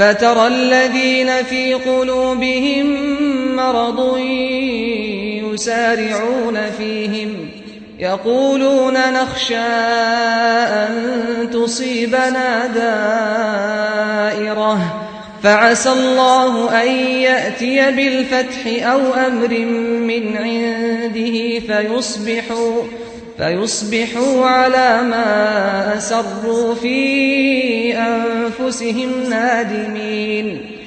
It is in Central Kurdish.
فترى الذين في قلوبهم مرض يسارعون فيهم يقولون نخشى أن تصيبنا دائرة فعسى الله أن يأتي بالفتح أو أمر من عنده فيصبحوا على ما أسروا في أنفسهم نادمين